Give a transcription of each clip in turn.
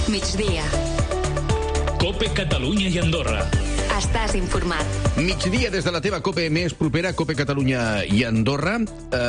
Migdia. COPE Catalunya i Andorra. Estàs informat. Migdia des de la teva COPE més propera, COPE Catalunya i Andorra.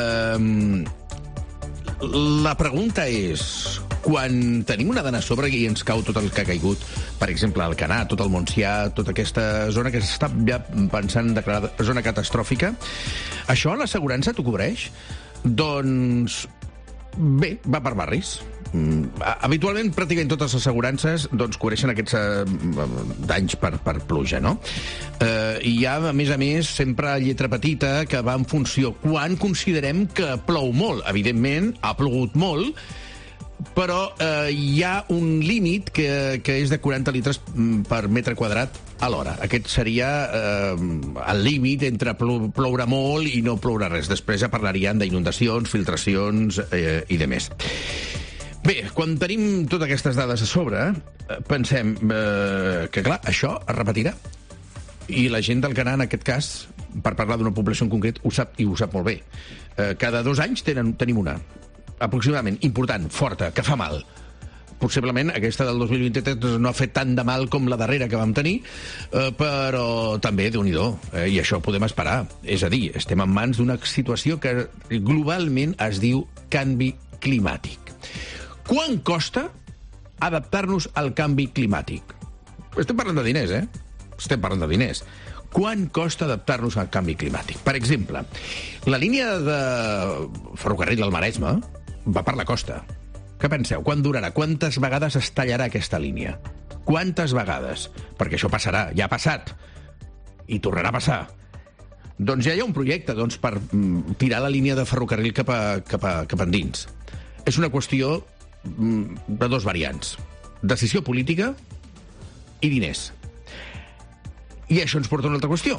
La pregunta és, quan tenim una dana a sobre i ens cau tot el que ha caigut, per exemple, el Canà, tot el Montsià, tota aquesta zona que s'està ja pensant en declarar zona catastròfica, això l'assegurança t'ho cobreix? Doncs bé, va per barris. Habitualment, pràcticament totes les assegurances cobreixen aquests danys per pluja, no? I hi ha, a més, sempre lletra petita que va en funció quan considerem que plou molt. Evidentment, ha plogut molt, però hi ha un límit que és de 40 litres per metre quadrat a l'hora. Aquest seria el límit entre ploure molt i no ploure res. Després ja parlaríem d'inundacions, filtracions i de més. Bé, quan tenim totes aquestes dades a sobre, pensem que, clar, això es repetirà. I la gent del Canà, en aquest cas, per parlar d'una població en concret, ho sap, i ho sap molt bé. Cada 2 anys tenim una, aproximadament, important, forta, que fa mal. Possiblement aquesta del 2023 no ha fet tant de mal com la darrera que vam tenir, però també, Déu-n'hi-do, i això ho podem esperar. És a dir, estem en mans d'una situació que globalment es diu canvi climàtic. Quan costa adaptar-nos al canvi climàtic? Estem parlant de diners, Estem parlant de diners. Quan costa adaptar-nos al canvi climàtic? Per exemple, la línia de ferrocarril del Maresme va per la costa. Què penseu? Quan durarà? Quantes vegades es tallarà aquesta línia? Quantes vegades? Perquè això passarà, ja ha passat. I tornarà a passar. Doncs ja hi ha un projecte per tirar la línia de ferrocarril cap endins. És una qüestió de 2 variants. Decisió política i diners. I això ens porta a una altra qüestió.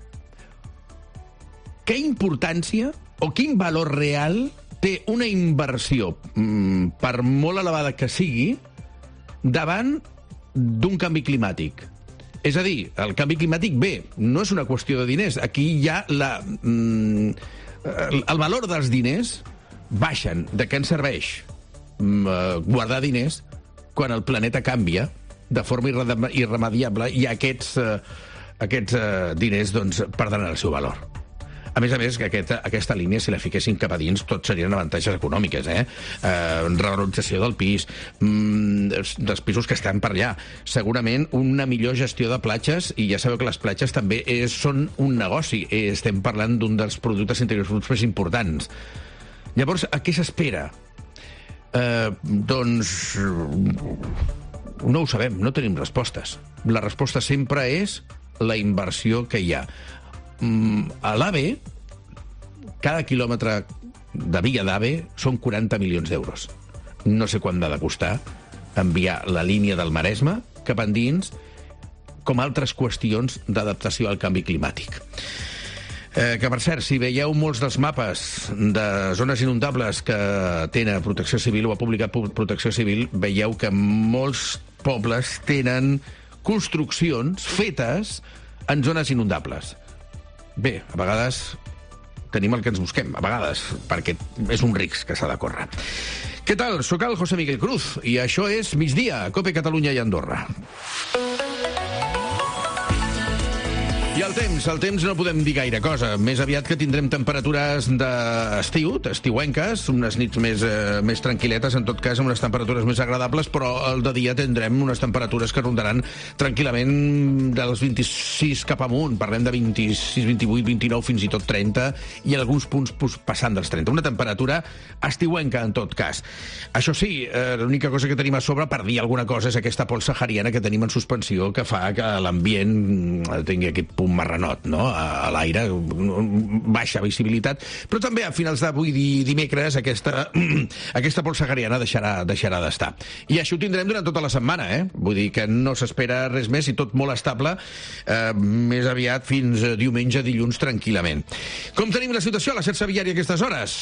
Què importància o quin valor real té una inversió, per molt elevada que sigui, davant d'un canvi climàtic? És a dir, el canvi climàtic, bé, no és una qüestió de diners. Aquí hi ha el valor dels diners baixen. De què ens serveix guardar diners quan el planeta canvia de forma irremediable i aquests diners perdran el seu valor. A més, que aquesta línia, si la fiquessin cap a dins, tot serien avantatges econòmiques, revalorització del pis, dels pisos que estan per allà. Segurament una millor gestió de platges, i ja sabeu que les platges també són un negoci. Estem parlant d'un dels productes interiors bruts més importants. Llavors, a què s'espera? Doncs no ho sabem, no tenim respostes. La resposta sempre és la inversió que hi ha. A l'AVE, cada quilòmetre de via d'AVE són 40 milions d'euros. No sé quant ha de costar enviar la línia del Maresme cap endins, com altres qüestions d'adaptació al canvi climàtic. Que, per cert, si veieu molts dels mapes de zones inundables que tenen Protecció Civil o ha publicat Protecció Civil, veieu que molts pobles tenen construccions fetes en zones inundables. Bé, a vegades tenim el que ens busquem, a vegades, perquè és un risc que s'ha de córrer. Què tal? Soc el José Miguel Cruz i això és Migdia, COPE Catalunya i Andorra. I el temps no podem dir gaire cosa. Més aviat que tindrem temperatures d'estiu, estiuenques, unes nits més tranquil·letes, en tot cas, amb unes temperatures més agradables, però al de dia tindrem unes temperatures que rondaran tranquil·lament dels 26 cap amunt. Parlem de 26, 28, 29, fins i tot 30, i en alguns punts passant dels 30. Una temperatura estiuenca, en tot cas. Això sí, l'única cosa que tenim a sobre, per dir alguna cosa, és aquesta pols sahariana que tenim en suspensió, que fa que l'ambient tingui aquest punt marranot, no? A l'aire, baixa visibilitat, però també a finals d'avui dimecres aquesta pols sahariana deixarà d'estar. I això ho tindrem durant tota la setmana, Vull dir que no s'espera res més i tot molt estable, més aviat fins diumenge, dilluns, tranquil·lament. Com tenim la situació a la xarxa viària a aquestes hores?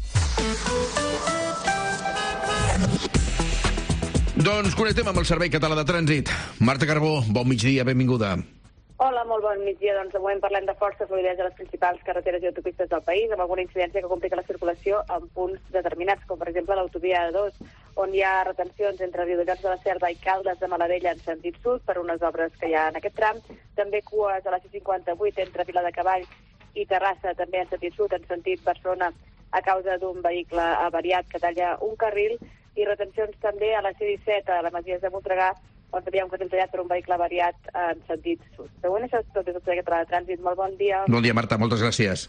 Doncs connectem amb el Servei Català de Trànsit. Marta Carbó, bon migdia, benvinguda. Hola, molt bon migdia. Doncs de moment parlem de força fluïdesa a les principals carreteres i autopistes del país, amb alguna incidència que complica la circulació en punts determinats, com per exemple l'autovia A2, on hi ha retencions entre Riudellots de la Selva i Caldes de Malavella en sentit sud per unes obres que hi ha en aquest tram. També cues a la C58 entre Viladecavalls i Terrassa, també en sentit sud, en sentit Barcelona, a causa d'un vehicle avariat que talla un carril, i retencions també a la C17, a la Masies de Voltregà, on també hi ha un carril tallat per un vehicle avariat en sentit sud. De moment, això és tot des d'aquest pla de trànsit. Molt bon dia. Bon dia, Marta, moltes gràcies.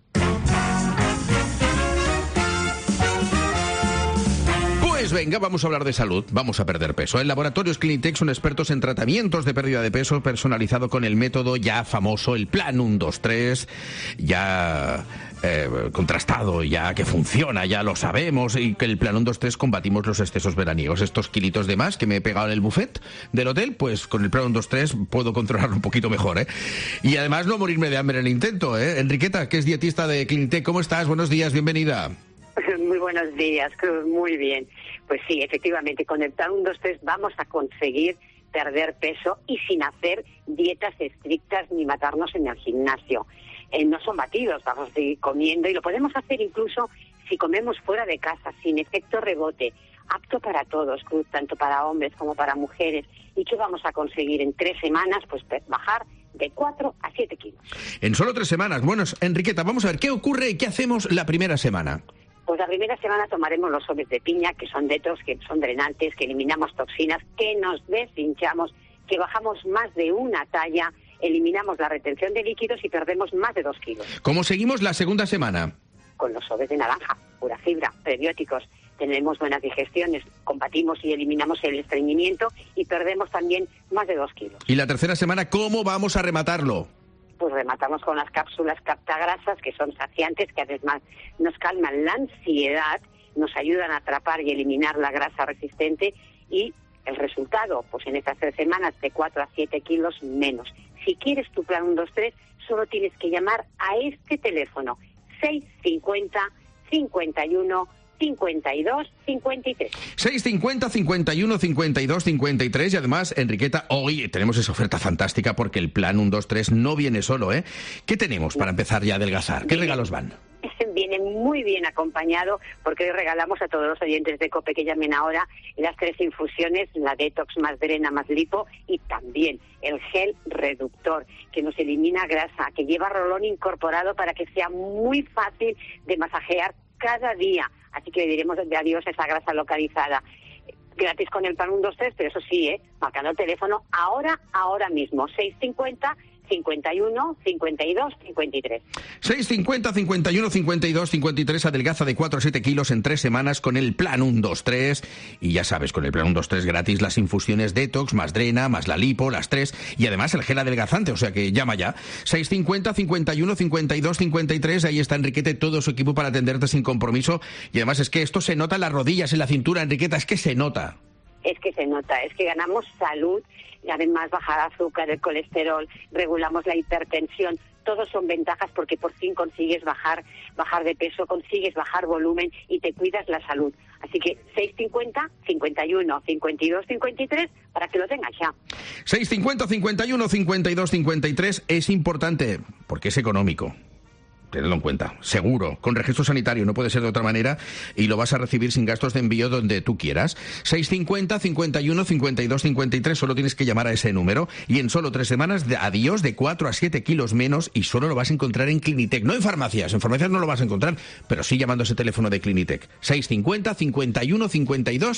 Pues venga, vamos a hablar de salud, vamos a perder peso. En Laboratorios Clinitec son expertos en tratamientos de pérdida de peso personalizado con el método ya famoso, el Plan 1-2-3, ya contrastado, ya que funciona, ya lo sabemos, y que el Plan 1-2-3 combatimos los excesos veraniegos. Estos kilitos de más que me he pegado en el buffet del hotel, pues con el Plan 1-2-3 puedo controlarlo un poquito mejor, ¿eh? Y además no morirme de hambre en el intento, ¿eh? Enriqueta, que es dietista de Clinitec, ¿cómo estás? Buenos días, bienvenida. Muy buenos días, Cruz, muy bien. Pues sí, efectivamente, con el Plan 1-2-3 vamos a conseguir perder peso y sin hacer dietas estrictas ni matarnos en el gimnasio. No son batidos, vamos a seguir comiendo y lo podemos hacer incluso si comemos fuera de casa, sin efecto rebote, apto para todos, Cruz, tanto para hombres como para mujeres. ¿Y qué vamos a conseguir en 3 semanas? Pues bajar de 4 a 7 kilos. En solo 3 semanas. Bueno, Enriqueta, vamos a ver, ¿qué ocurre y qué hacemos la primera semana? Pues la primera semana tomaremos los sobres de piña, que son detox, que son drenantes, que eliminamos toxinas, que nos deshinchamos, que bajamos más de una talla, eliminamos la retención de líquidos y perdemos más de 2 kilos. ¿Cómo seguimos la segunda semana? Con los sobres de naranja, pura fibra, prebióticos. Tenemos buenas digestiones, combatimos y eliminamos el estreñimiento y perdemos también más de 2 kilos. ¿Y la tercera semana cómo vamos a rematarlo? Pues rematamos con las cápsulas captagrasas, que son saciantes, que además nos calman la ansiedad, nos ayudan a atrapar y eliminar la grasa resistente, y el resultado, pues en estas 3 semanas, de 4 a 7 kilos menos. Si quieres tu Plan 1-2-3, solo tienes que llamar a este teléfono, 650 51 52 53. 650 51 52 53. Y además, Enriqueta, hoy tenemos esa oferta fantástica porque el Plan 1-2-3 no viene solo, ¿eh? ¿Qué tenemos para empezar ya a adelgazar? ¿Qué regalos van? Viene muy bien acompañado, porque hoy regalamos a todos los oyentes de COPE que llamen ahora las 3 infusiones, la Detox más Drena más Lipo, y también el gel reductor, que nos elimina grasa, que lleva rolón incorporado para que sea muy fácil de masajear cada día. Así que le diremos de adiós a esa grasa localizada. Gratis con el Plan 1-2-3, pero eso sí, marcando el teléfono ahora mismo, 650 51 52 53. 650 51 52 53. Adelgaza de 4 a 7 kilos en 3 semanas con el Plan 1-2-3. Y ya sabes, con el Plan 1-2-3 gratis las infusiones Detox, más Drena, más la Lipo, las 3. Y además el gel adelgazante, o sea que llama ya. 650 51 52 53. Ahí está Enriqueta, todo su equipo para atenderte sin compromiso. Y además es que esto se nota en las rodillas, en la cintura, Enriqueta, es que se nota. Es que se nota, es que ganamos salud y además bajar azúcar, el colesterol, regulamos la hipertensión. Todos son ventajas porque por fin consigues bajar de peso, consigues bajar volumen y te cuidas la salud. Así que 650 51 52 53 para que lo tengas ya. 650 51 52 53 es importante porque es económico. Tenedlo en cuenta, seguro, con registro sanitario, no puede ser de otra manera, y lo vas a recibir sin gastos de envío donde tú quieras. 650 51 52 53, solo tienes que llamar a ese número, y en solo 3 semanas, adiós, de 4 a 7 kilos menos, y solo lo vas a encontrar en Clinitec, no en farmacias no lo vas a encontrar, pero sí llamando a ese teléfono de Clinitec, 650 51 52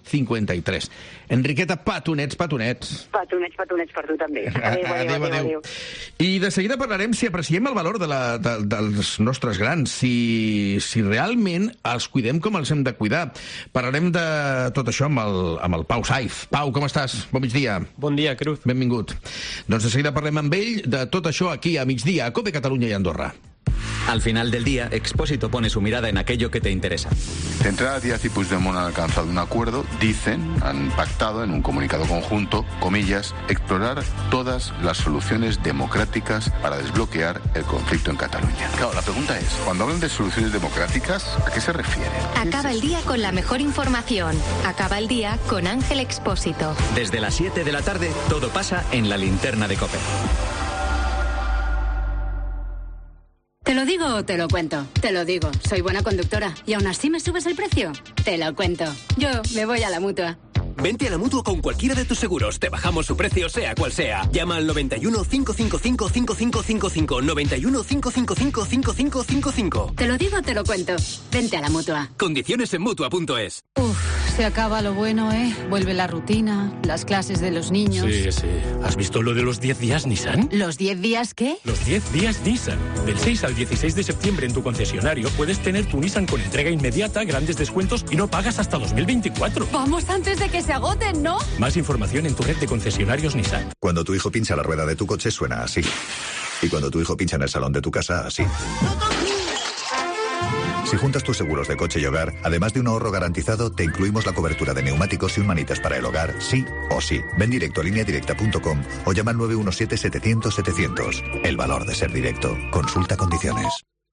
53. Enriqueta, petonets. Petonets per tu també. Adéu. I de seguida parlarem si apreciem el valor dels nostres grans, si realment els cuidem com els hem de cuidar. Parlarem de tot això amb el Pau Saiz. Pau, com estàs? Bon migdia. Bon dia, Cruz. Benvingut. Doncs de seguida parlem amb ell de tot això aquí a migdia, a COPE Catalunya i Andorra. Al final del día, Expósito pone su mirada en aquello que te interesa. De entrada, Díaz y Puigdemont han alcanzado un acuerdo, han pactado en un comunicado conjunto, comillas, explorar todas las soluciones democráticas para desbloquear el conflicto en Cataluña. Claro, la pregunta es, cuando hablan de soluciones democráticas, ¿a qué se refieren? Acaba el día con la mejor información. Acaba el día con Ángel Expósito. Desde las 7 de la tarde, todo pasa en la linterna de COPE. Te lo digo digo o te lo cuento? Te lo digo, soy buena conductora. ¿Y aún así me subes el precio? Te lo cuento. Yo me voy a la Mutua. Vente a la Mutua con cualquiera de tus seguros. Te bajamos su precio, sea cual sea. Llama al 91 555 5555. 91 555 5555. Te lo digo, te lo cuento. Vente a la Mutua. Condiciones en Mutua.es. Se acaba lo bueno, ¿eh? Vuelve la rutina, las clases de los niños. Sí. ¿Has visto lo de los 10 días Nissan? ¿Los 10 días qué? Los 10 días Nissan. Del 6 al 16 de septiembre en tu concesionario puedes tener tu Nissan con entrega inmediata, grandes descuentos y no pagas hasta 2024. Vamos antes de que se agoten, ¿no? Más información en tu red de concesionarios Nissan. Cuando tu hijo pincha la rueda de tu coche suena así. Y cuando tu hijo pincha en el salón de tu casa, así. Si juntas tus seguros de coche y hogar, además de un ahorro garantizado, te incluimos la cobertura de neumáticos y un manitas para el hogar, sí o sí. Ven directo a lineadirecta.com o llama al 917-700-700. El valor de ser directo. Consulta condiciones.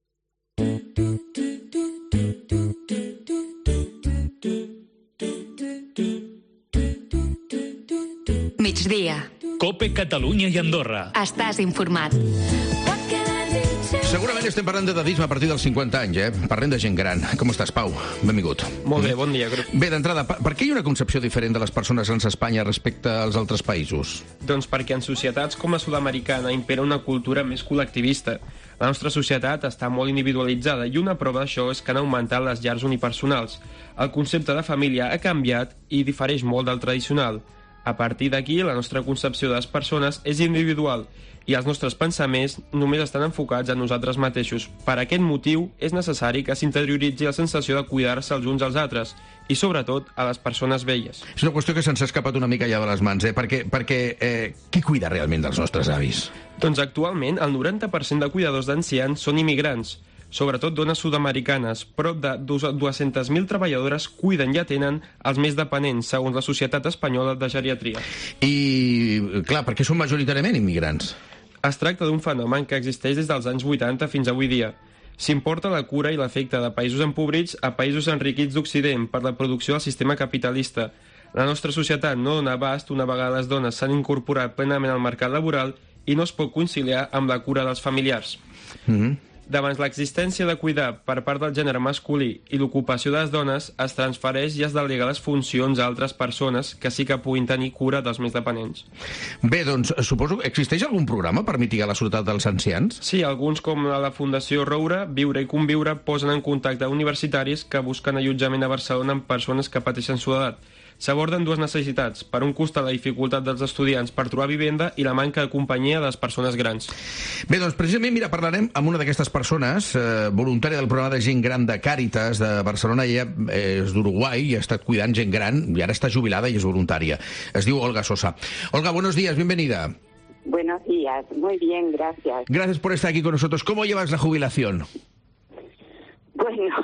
Migdia. Cope Catalunya i Andorra. Estàs informat. Segurament estem parlant d'edadisme a partir dels 50 anys, Parlem de gent gran. Com estàs, Pau? Benvingut. Molt bé, bon dia, grup. Bé, d'entrada, per què hi ha una concepció diferent de les persones grans a Espanya respecte als altres països? Doncs perquè en societats com la sud-americana impera una cultura més col·lectivista. La nostra societat està molt individualitzada i una prova d'això és que han augmentat les llars unipersonals. El concepte de família ha canviat i difereix molt del tradicional. A partir d'aquí, la nostra concepció de les persones és individual i els nostres pensaments només estan enfocats en nosaltres mateixos. Per aquest motiu, és necessari que s'interioritzi la sensació de cuidar-se els uns als altres i, sobretot, a les persones velles. És una qüestió que se'ns ha escapat una mica ja de les mans, perquè qui cuida realment dels nostres avis? Doncs actualment, el 90% de cuidadors d'ancians són immigrants, sobretot dones sud-americanes. Prop de 200.000 treballadores cuiden i atenen els més dependents, segons la Societat Espanyola de Geriatria. I, clar, per què són majoritàriament immigrants? Es tracta d'un fenomen que existeix des dels anys 80 fins avui dia. S'importa la cura i l'efecte de països empobrits a països enriquits d'Occident per la producció del sistema capitalista. La nostra societat no dona abast una vegada les dones s'han incorporat plenament al mercat laboral i no es pot conciliar amb la cura dels familiars. Davant l'existència de cuidar per part del gènere masculí i l'ocupació de les dones, es transfereix i es delega les funcions a altres persones que sí que puguin tenir cura dels més dependents. Bé, doncs, suposo que existeix algun programa per mitigar la soledat dels ancians? Sí, alguns com la Fundació Roure, Viure i Conviure, posen en contacte universitaris que busquen allotjament a Barcelona amb persones que pateixen soledat. S'aborden dues necessitats. Per un costat, la dificultat dels estudiants per trobar vivenda i la manca de companyia de les persones grans. Bé, doncs precisament, mira, parlarem amb una d'aquestes persones, voluntària del programa de gent gran de Càritas de Barcelona. Ella és d'Uruguai i ha estat cuidant gent gran i ara està jubilada i és voluntària. Es diu Olga Sosa. Olga, buenos días, bienvenida. Buenos días, muy bien, gracias. Gracias por estar aquí con nosotros. ¿Cómo llevas la jubilación? Bueno,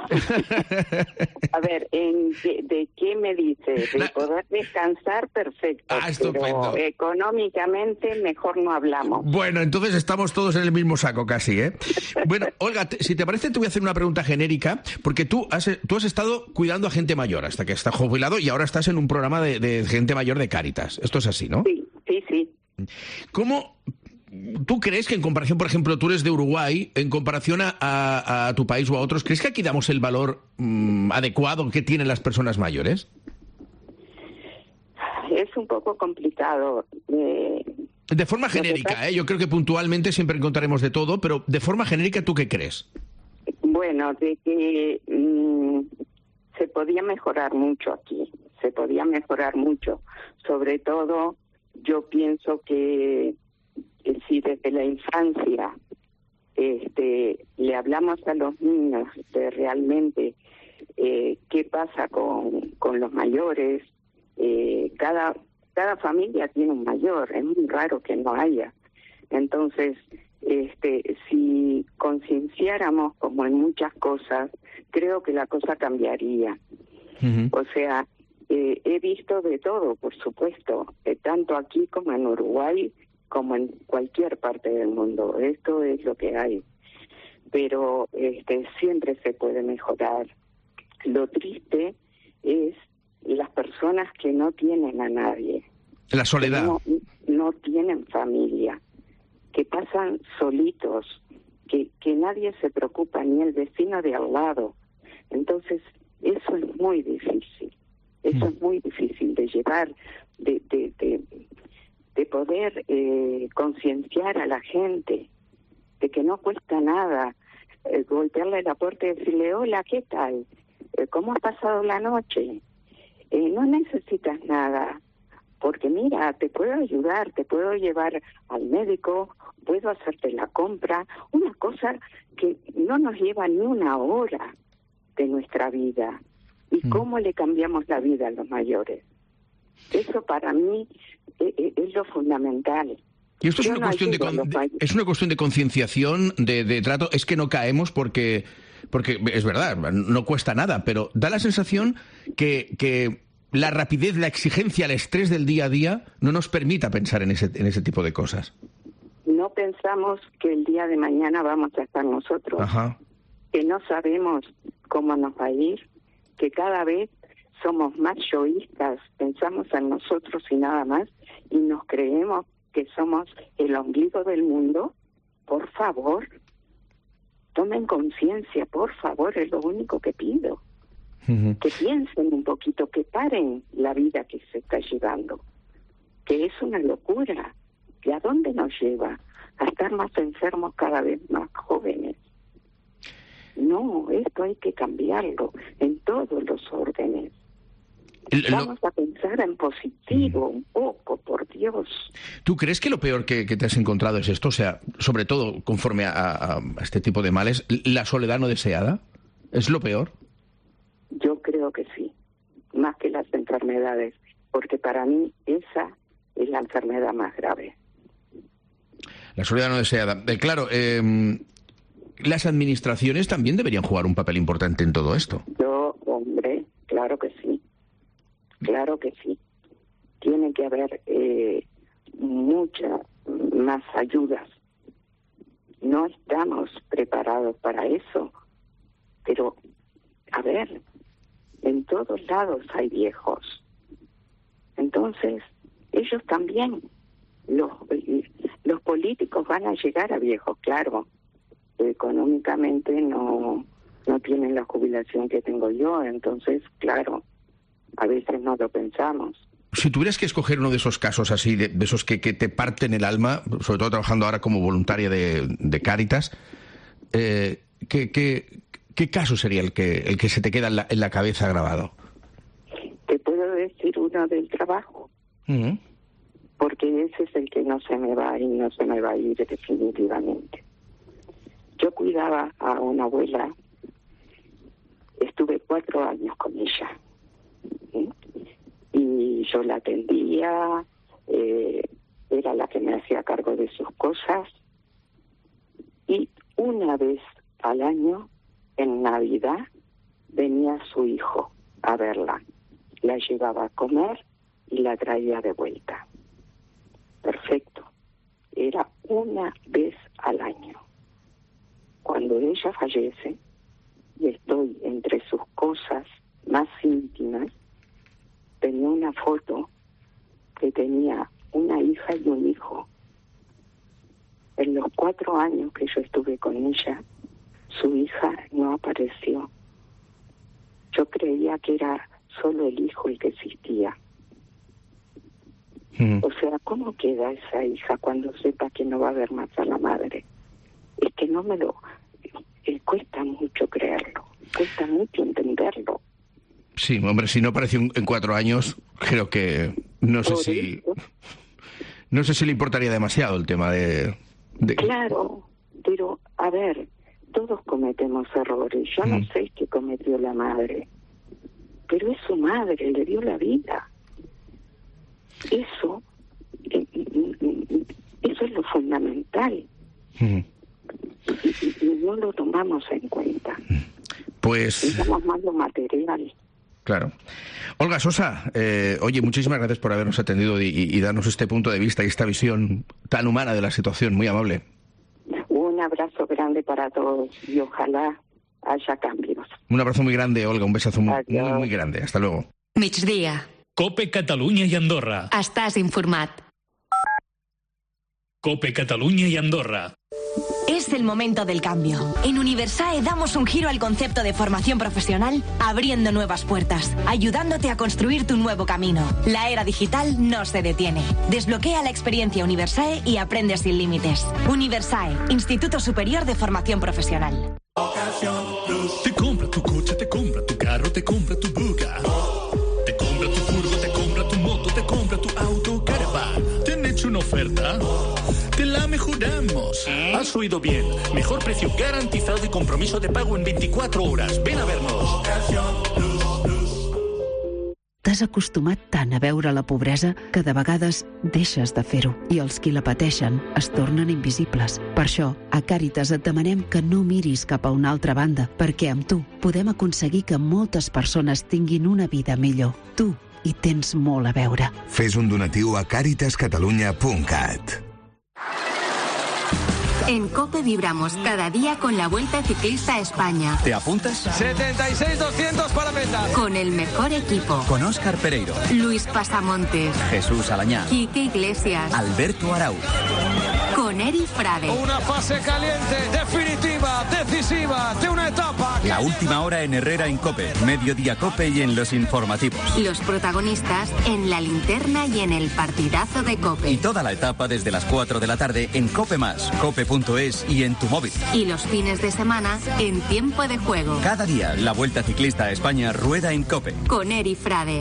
a ver, ¿de qué me dices? De poder descansar, perfecto. Estupendo. Pero económicamente mejor no hablamos. Bueno, entonces estamos todos en el mismo saco casi, ¿eh? Bueno, Olga, si te parece, te voy a hacer una pregunta genérica, porque tú has estado cuidando a gente mayor hasta que estás jubilado y ahora estás en un programa de gente mayor de Càritas. Esto es así, ¿no? Sí. ¿Cómo tú crees que en comparación, por ejemplo, tú eres de Uruguay, en comparación a tu país o a otros, ¿crees que aquí damos el valor adecuado que tienen las personas mayores? Es un poco complicado. De forma genérica, yo creo que puntualmente siempre encontraremos de todo, pero de forma genérica, ¿tú qué crees? Bueno, de que se podía mejorar mucho aquí, se podía mejorar mucho. Sobre todo, yo pienso que si desde la infancia le hablamos a los niños de realmente qué pasa con los mayores, cada familia tiene un mayor, es muy raro que no haya. Entonces, si concienciáramos como en muchas cosas, creo que la cosa cambiaría. O sea, he visto de todo, por supuesto, tanto aquí como en Uruguay, como en cualquier parte del mundo. Esto es lo que hay. Pero siempre se puede mejorar. Lo triste es las personas que no tienen a nadie. La soledad. No tienen familia, que pasan solitos que nadie se preocupa, ni el vecino de al lado. Entonces, eso es muy difícil. Eso es muy difícil de llevar, de poder concienciar a la gente de que no cuesta nada golpearle la puerta y decirle, hola, ¿qué tal? ¿Cómo has pasado la noche? No necesitas nada, porque mira, te puedo ayudar, te puedo llevar al médico, puedo hacerte la compra, una cosa que no nos lleva ni una hora de nuestra vida. ¿Y cómo le cambiamos la vida a los mayores? Eso para mí es lo fundamental. Y esto es una cuestión de concienciación, de trato. Es que no caemos porque es verdad, no cuesta nada, pero da la sensación que la rapidez, la exigencia, el estrés del día a día no nos permita pensar en ese tipo de cosas. No pensamos que el día de mañana vamos a estar nosotros, que no sabemos cómo nos va a ir, que cada vez somos más yoístas, pensamos en nosotros y nada más, y nos creemos que somos el ombligo del mundo. Por favor, tomen conciencia, por favor, es lo único que pido. Que piensen un poquito, que paren la vida que se está llevando, que es una locura. ¿Y a dónde nos lleva? A estar más enfermos, cada vez más jóvenes. No, esto hay que cambiarlo en todos los órdenes. Vamos a pensar en positivo un poco, por Dios. ¿Tú crees que lo peor que te has encontrado es esto? O sea, sobre todo conforme a este tipo de males, la soledad no deseada, ¿es lo peor? Yo creo que sí, más que las enfermedades, porque para mí esa es la enfermedad más grave. La soledad no deseada. Claro, las administraciones también deberían jugar un papel importante en todo esto. Hombre, claro que sí. Claro que sí. Tiene que haber muchas más ayudas. No estamos preparados para eso. Pero, a ver, en todos lados hay viejos. Entonces, ellos también, los políticos van a llegar a viejos, claro. Económicamente no tienen la jubilación que tengo yo, entonces, claro, a veces no lo pensamos. Si tuvieras que escoger uno de esos casos así, de esos que te parten el alma, sobre todo trabajando ahora como voluntaria de Cáritas, ¿qué caso sería el que se te queda en la cabeza grabado? Te puedo decir uno del trabajo, porque ese es el que no se me va y no se me va a ir definitivamente. Yo cuidaba a una abuela, estuve 4 años con ella, y yo la atendía, era la que me hacía cargo de sus cosas, y una vez al año, en Navidad, venía su hijo a verla, la llevaba a comer y la traía de vuelta. Perfecto, era una vez al año. Cuando ella fallece, y estoy entre sus cosas más íntimas, tenía una foto que tenía una hija y un hijo. En los 4 años que yo estuve con ella, su hija no apareció. Yo creía que era solo el hijo el que existía. O sea, ¿cómo queda esa hija cuando sepa que no va a ver más a la madre? Es que no me lo... cuesta mucho creerlo, cuesta mucho entenderlo. Sí, hombre, si no apareció en 4 años, creo que no sé si le importaría demasiado el tema de... Claro, pero a ver, todos cometemos errores. Yo no sé qué cometió la madre, pero es su madre, le dio la vida. Eso es lo fundamental. Y no lo tomamos en cuenta. Pues... Pensamos más lo material. Claro. Olga Sosa, oye, muchísimas gracias por habernos atendido y darnos este punto de vista y esta visión tan humana de la situación, muy amable. Un abrazo grande para todos y ojalá haya cambios. Un abrazo muy grande, Olga, un besazo muy grande. Hasta luego. Migdia. COPE Catalunya i Andorra. Estàs informat. COPE Catalunya i Andorra. És Es el momento del cambio. En Universae damos un giro al concepto de formación profesional, abriendo nuevas puertas, ayudándote a construir tu nuevo camino. La era digital no se detiene. Desbloquea la experiencia Universae y aprende sin límites. Universae, Instituto Superior de Formación Profesional. Te compra tu coche, te compra tu carro, te compra tu buga. Te compra tu furgo, te compra tu moto, te compra tu auto, caravan. ¿Te han hecho una oferta? Te la mejoramos. Has oído bien. Mejor precio garantizado y compromiso de pago en 24 horas. Ven a vernos. T'has acostumat tant a veure la pobresa que de vegades deixes de fer-ho i els qui la pateixen es tornen invisibles. Per això, a Càritas et demanem que no miris cap a una altra banda, perquè amb tu podem aconseguir que moltes persones tinguin una vida millor. Tu hi tens molt a veure. Fes un donatiu a caritascatalunya.cat. En COPE vibramos cada día con la Vuelta Ciclista a España. ¿Te apuntas? 76-200 para meta. Con el mejor equipo. Con Óscar Pereiro, Luis Pasamontes, Jesús Alañá, Quique Iglesias, Alberto Arauz. Con Eri Frade. Una fase caliente, definitiva, decisiva, de una etapa. La última hora en Herrera en COPE, Mediodía COPE y en los informativos. Los protagonistas en La Linterna y en el partidazo de COPE. Y toda la etapa desde las 4 de la tarde en COPE+, cope.es y en tu móvil. Y los fines de semana en Tiempo de Juego. Cada día la Vuelta Ciclista a España rueda en COPE. Con Eri Frade.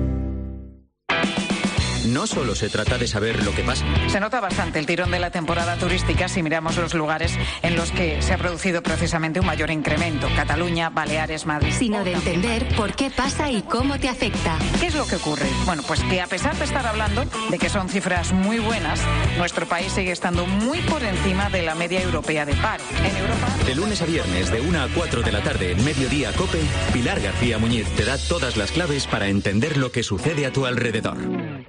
No solo se trata de saber lo que pasa. Se nota bastante el tirón de la temporada turística si miramos los lugares en los que se ha producido precisamente un mayor incremento. Cataluña, Baleares, Madrid. Sino de entender por qué pasa y cómo te afecta. ¿Qué es lo que ocurre? Bueno, pues que a pesar de estar hablando de que son cifras muy buenas, nuestro país sigue estando muy por encima de la media europea de paro. En Europa... De lunes a viernes, de 1 a 4 de la tarde en Mediodía COPE, Pilar García Muñiz te da todas las claves para entender lo que sucede a tu alrededor.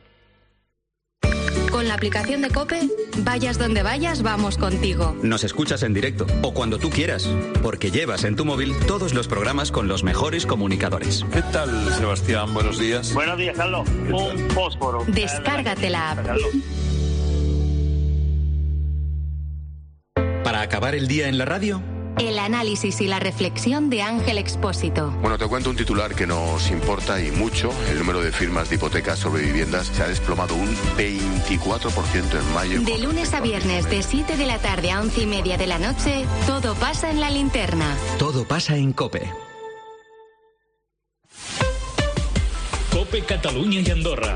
Con la aplicación de COPE, vayas donde vayas, vamos contigo. Nos escuchas en directo o cuando tú quieras, porque llevas en tu móvil todos los programas con los mejores comunicadores. ¿Qué tal, Sebastián? Buenos días. Buenos días, Carlos. Un fósforo. Descárgate la app. Para acabar el día en la radio, el análisis y la reflexión de Ángel Expósito. Bueno, te cuento un titular que nos importa y mucho. El número de firmas de hipotecas sobre viviendas se ha desplomado un 24% en mayo. De lunes a viernes, de 7 de la tarde a 11:30 de la noche, todo pasa en La Linterna. Todo pasa en COPE. COPE Cataluña y Andorra.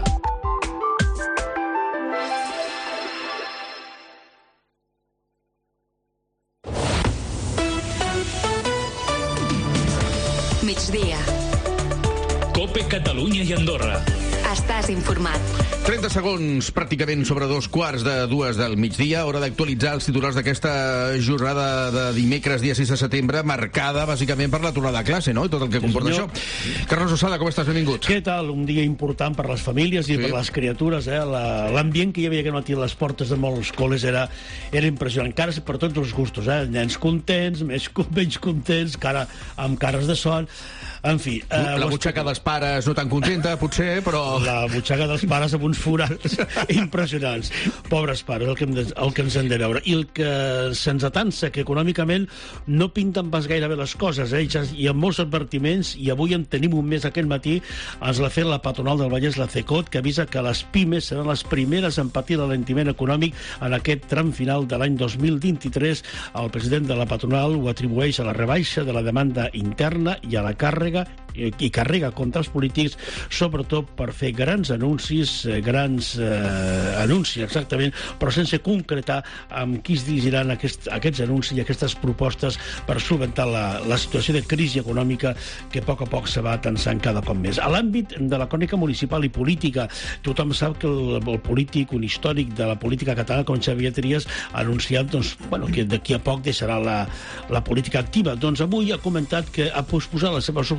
Migdia. COPE Catalunya i Andorra. Estàs informat. 30 segons, pràcticament sobre 2:15 del migdia, hora d'actualitzar els titulars d'aquesta jornada de dimecres, dia 6 de setembre, marcada bàsicament per la tornada a classe, no?, i tot el que comporta això. Carlos Osada, com estàs? Benvingut. Què tal? Un dia important per les famílies i per les criatures, eh? L'ambient que hi havia aquest matí a les portes de molts col·les era impressionant. Cares per tots els gustos, eh? Nens contents, menys contents, amb cares de son. En fi... La butxaca dels pares no tan contenta, potser, però... La butxaca dels pares amb uns forats impressionants. Pobres pares, el que ens hem de veure. I el que se'ns atansa, que econòmicament no pinten pas gaire bé les coses, eh? Hi ha molts advertiments, i avui en tenim un més aquest matí. Ens l'ha fet la patronal del Vallès, la CECOT, que avisa que les pimes seran les primeres en patir l'alentiment econòmic en aquest tram final de l'any 2023. El president de la patronal ho atribueix a la rebaixa de la demanda interna i a la càrrega i carrega contra els polítics, sobretot per fer grans anuncis exactament, però sense concretar amb qui es dirigiran aquests anuncis i aquestes propostes per solventar la situació de crisi econòmica que a poc se va tensant cada cop més. A l'àmbit de la crònica municipal i política, tothom sap que el polític, un històric de la política catalana, com Xavier Trias, ha anunciat que d'aquí a poc deixarà la política activa. Doncs avui ha comentat que ha posposat la seva sortida de la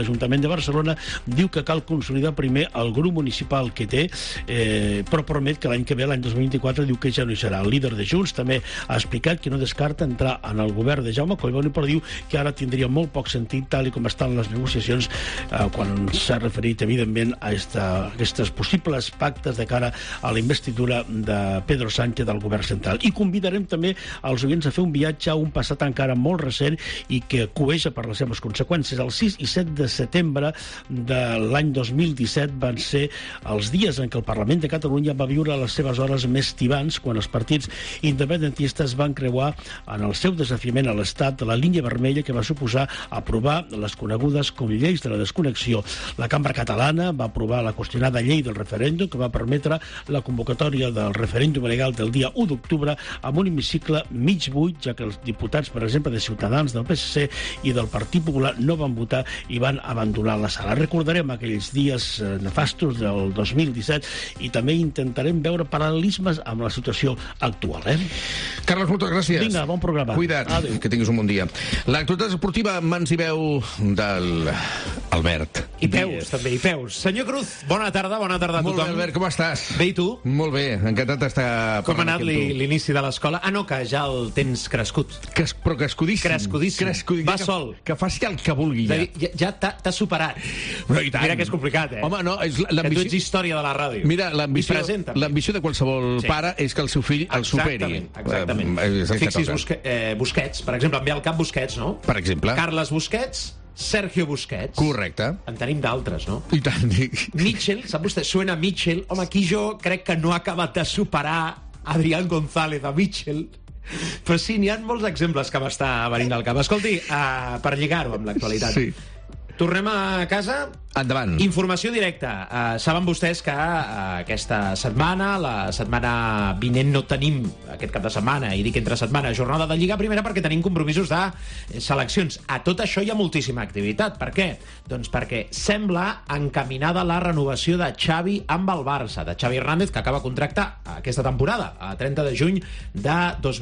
l'Ajuntament de Barcelona diu que cal consolidar primer el grup municipal que té, però promet que l'any que ve, l'any 2024, diu que ja no hi serà. El líder de Junts també ha explicat que no descarta entrar en el govern de Jaume Collboni, però diu que ara tindria molt poc sentit, tal i com estan les negociacions, quan s'ha referit, evidentment, a aquests possibles pactes de cara a la investidura de Pedro Sánchez del govern central. I convidarem també els oients a fer un viatge a un passat encara molt recent i que cueja per les seves conseqüències. El 6 i 7 de setembre de l'any 2017 van ser els dies en què el Parlament de Catalunya va viure les seves hores més tibants, quan els partits independentistes van creuar en el seu desafiament a l'Estat la línia vermella que va suposar aprovar les conegudes com lleis de la desconnexió. La Cambra Catalana va aprovar la qüestionada llei del referèndum que va permetre la convocatòria del referèndum legal del dia 1 d'octubre amb un hemicicle mig buit, ja que els diputats, per exemple, de Ciutadans, del PSC i del Partit Popular no van votar i van abandonar la sala. Recordarem aquells dies nefastos del 2017 i també intentarem veure paral·lelismes amb la situació actual. Carles, moltes gràcies. Vinga, bon programa. Cuida't, que tinguis un bon dia. L'actualitat esportiva mans i veu del Albert. I peus, també, i peus. Senyor Cruz, bona tarda a tothom. Molt bé, Albert, com estàs? Bé, i tu? Molt bé, encantat d'estar... Com ha anat l'inici de l'escola? Ah, no, que ja el tens crescut. Però crescudíssim. Crescudíssim. Va sol. Que faci el que vulgui, ja. Ja t'ha superat. Però i tant. Mira que és complicat, Home, no, és que tu ets història de la ràdio. Mira, l'ambició de qualsevol pare és que el seu fill el superi. Exactament. Fixis, Busquets, per exemple, em ve al cap Busquets, no? Per exemple. Carles Busquets, Sergio Busquets. Correcte. En tenim d'altres, no? I tant. Mitchell, sap vostè? Suena Mitchell. Home, aquí jo crec que no ha acabat de superar Adrián González a Mitchell. Però sí, n'hi ha molts exemples que m'està venint al cap. Escolti, per lligar-ho amb l'actualitat. Sí. Tornem a casa. Endavant. Informació directa. Saben vostès que aquesta setmana, la setmana vinent, no tenim aquest cap de setmana, i dic entre setmana, jornada de Lliga Primera, perquè tenim compromisos de seleccions. A tot això hi ha moltíssima activitat. Per què? Doncs perquè sembla encaminada la renovació de Xavi amb el Barça, de Xavi Hernández, que acaba contracte aquesta temporada, a 30 de juny de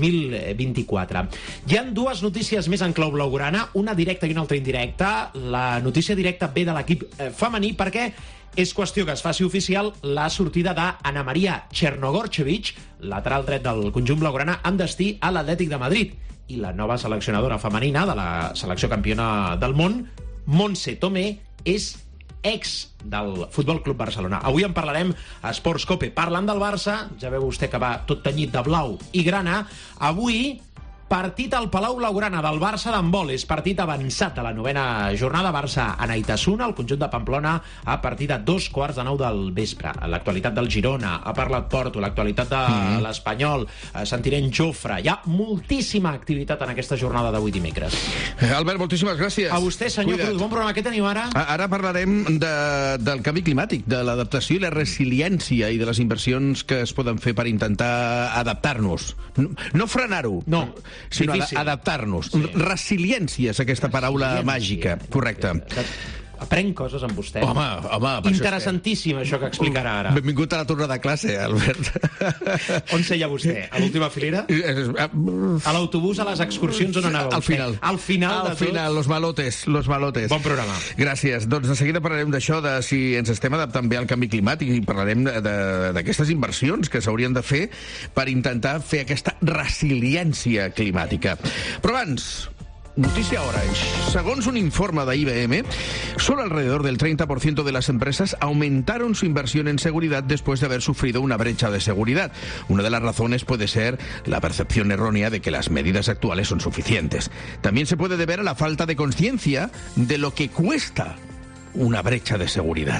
2024. Hi ha dues notícies més en clau blaugrana, una directa i una altra indirecta. La notícia directa ve de l'equip femení perquè és qüestió que es faci oficial la sortida d'Anna Maria Chernogorchevich, lateral dret del conjunt blaugrana, amb destí a l'Atlètic de Madrid. I la nova seleccionadora femenina de la selecció campiona del món, Montse Tomé, és ex del Futbol Club Barcelona. Avui en parlarem a Esports Cope. Parlant del Barça, ja veu vostè que va tot tenyit de blau i grana. Avui partit al Palau Blaugrana del Barça d'handbol. És partit avançat de la 9a jornada. Barça a Naitasuna, el conjunt de Pamplona, a partir de 2:15 del vespre. L'actualitat del Girona, ha parlat Porto, l'actualitat de l'Espanyol, sentirem Jofre. Hi ha moltíssima activitat en aquesta jornada d'avui dimecres. Albert, moltíssimes gràcies. A vostè, senyor Cruz, bon programa. Què tenim ara? Ara parlarem del canvi climàtic, de l'adaptació i la resiliència i de les inversions que es poden fer per intentar adaptar-nos. No frenar-ho. No. Sinó adaptar-nos. Sí. Resiliència és aquesta paraula màgica. Correcte. Aprenc coses amb vostè. Home, interessantíssim això que explicarà ara. Benvingut a la tornada de classe, Albert. On seia vostè? A l'última filera? A l'autobús, a les excursions, on anava vostè? Al final, los malotes. Bon programa. Gràcies. Doncs de seguida parlarem d'això, de si ens estem adaptant bé al canvi climàtic, i parlarem d'aquestes inversions que s'haurien de fer per intentar fer aquesta resiliència climàtica. Però abans, noticia Orange. Según un informe de IBM, solo alrededor del 30% de las empresas aumentaron su inversión en seguridad después de haber sufrido una brecha de seguridad. Una de las razones puede ser la percepción errónea de que las medidas actuales son suficientes. También se puede deber a la falta de conciencia de lo que cuesta una brecha de seguridad.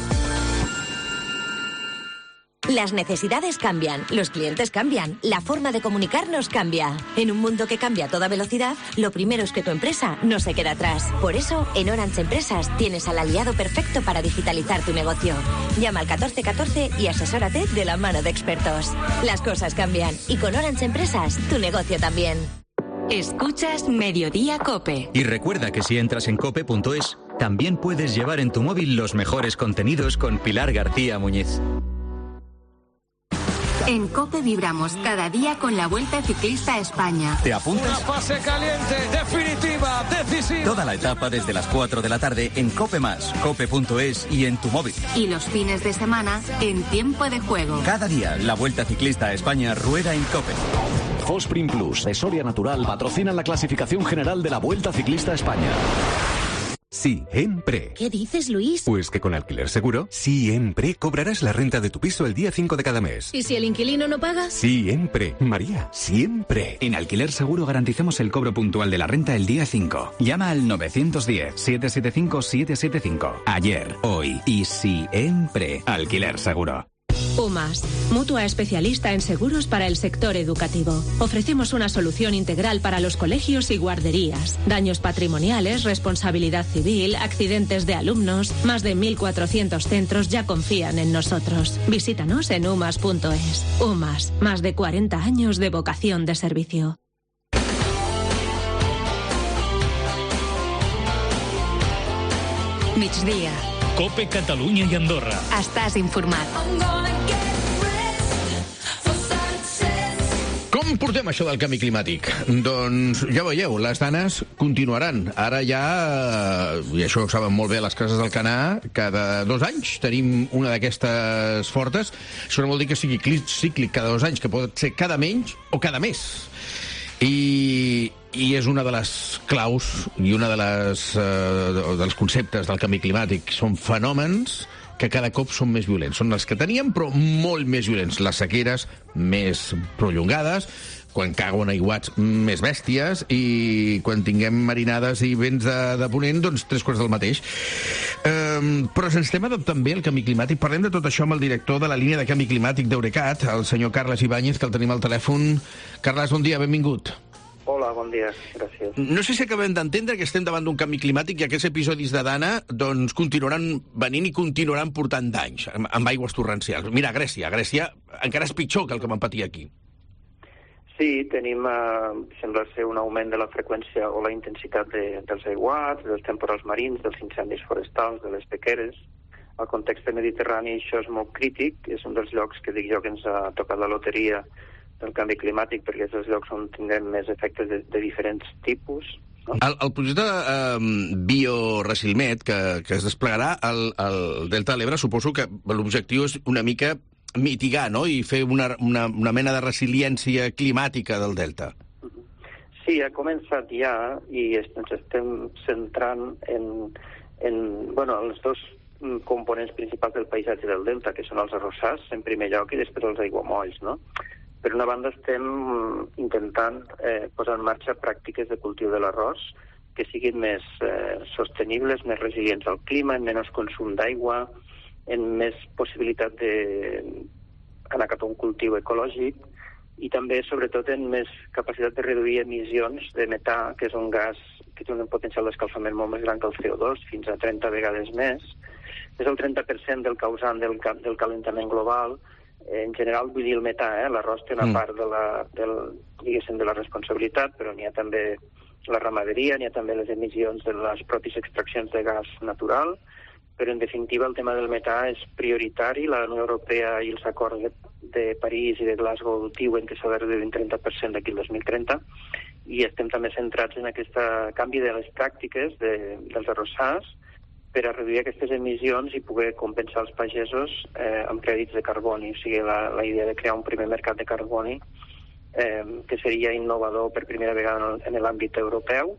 Las necesidades cambian, los clientes cambian, la forma de comunicarnos cambia. En un mundo que cambia a toda velocidad, lo primero es que tu empresa no se quede atrás. Por eso, en Orange Empresas tienes al aliado perfecto para digitalizar tu negocio. Llama al 1414 y asesórate de la mano de expertos. Las cosas cambian y con Orange Empresas, tu negocio también. Escuchas Mediodía Cope. Y recuerda que si entras en cope.es, también puedes llevar en tu móvil los mejores contenidos con Pilar García Muñiz. En COPE vibramos cada día con la Vuelta Ciclista a España. ¿Te apuntas? Una fase caliente, definitiva, decisiva. Toda la etapa desde las 4 de la tarde en COPE+, cope.es y en tu móvil. Y los fines de semana en Tiempo de Juego. Cada día la Vuelta Ciclista a España rueda en COPE. Fosprin Plus de Soria Natural patrocinan la clasificación general de la Vuelta Ciclista a España. Siempre. ¿Qué dices, Luis? Pues que con Alquiler Seguro, siempre cobrarás la renta de tu piso el día 5 de cada mes. ¿Y si el inquilino no paga? Siempre. María, siempre. En Alquiler Seguro garantizamos el cobro puntual de la renta el día 5. Llama al 910-775-775. Ayer, hoy y siempre. Alquiler Seguro. UMAS, mutua especialista en seguros para el sector educativo. Ofrecemos una solución integral para los colegios y guarderías. Daños patrimoniales, responsabilidad civil, accidentes de alumnos. Más de 1.400 centros ya confían en nosotros. Visítanos en umas.es. UMAS, más de 40 años de vocación de servicio. Migdia. COPE Catalunya i Andorra. Estàs informat. Com portem això del canvi climàtic? Doncs ja veieu, les danes continuaran. Ara ja, i això ho saben molt bé les cases del Canà, cada 2 anys tenim una d'aquestes fortes. Això no vol dir que sigui cíclic cada 2 anys, que pot ser cada menys o cada mes. I és una de les claus i una de dels conceptes del canvi climàtic. Són fenòmens que cada cop són més violents. Són els que teníem, però molt més violents. Les sequeres més prolongades, quan cauen aiguats més bèsties, i quan tinguem marinades i vents de ponent, doncs 3/4 del mateix. Però ens estem adaptant bé al canvi climàtic. Parlem de tot això amb el director de la línia de canvi climàtic d'Eurecat, el senyor Carles Ibáñez, que el tenim al telèfon. Carles, bon dia, benvingut. Hola, bon dia, gràcies. No sé si acabem d'entendre que estem davant d'un canvi climàtic i aquests episodis de Dana doncs, continuaran venint i continuaran portant danys amb aigües torrencials. Mira, Grècia encara és pitjor que el que vam patir aquí. Sí, tenim, sembla ser un augment de la freqüència o la intensitat dels aiguats, dels temporals marins, dels incendis forestals, de les sequeres. Al context mediterrani això és molt crític, és un dels llocs que dic jo que ens ha tocat la loteria del canvi climàtic, perquè és els llocs on tindrem més efectes de diferents tipus. No? El projecte Bioresilmet que es desplegarà al Delta de l'Ebre, suposo que l'objectiu és una mica mitigar, no?, i fer una mena de resiliència climàtica del delta. Sí, ha començat ja i ens estem centrant en els dos components principals del paisatge del delta, que són els arrossars, en primer lloc, i després els aiguamolls, no? Per una banda, estem intentant posar en marxa pràctiques de cultiu de l'arròs que siguin més sostenibles, més resilients al clima, en menys consum d'aigua, en més possibilitat d'anar cap a un cultiu ecològic i també, sobretot, en més capacitat de reduir emissions de metà, que és un gas que té un potencial d'escalfament molt més gran que el CO2, fins a 30 vegades més. És el 30% del causant del calentament global. En general, vull dir el metà, l'arròs té una part de la responsabilitat, però n'hi ha també la ramaderia, n'hi ha també les emissions de les pròpies extraccions de gas natural, però en definitiva el tema del metà és prioritari. La Unió Europea i els acords de París i de Glasgow diuen que s'ha de reduir un 30% d'aquí al 2030 i estem també centrats en aquest canvi de les pràctiques dels arrossars per a reduir aquestes emissions i poder compensar els pagesos amb crèdits de carboni. O sigui, la idea de crear un primer mercat de carboni que seria innovador per primera vegada en l'àmbit europeu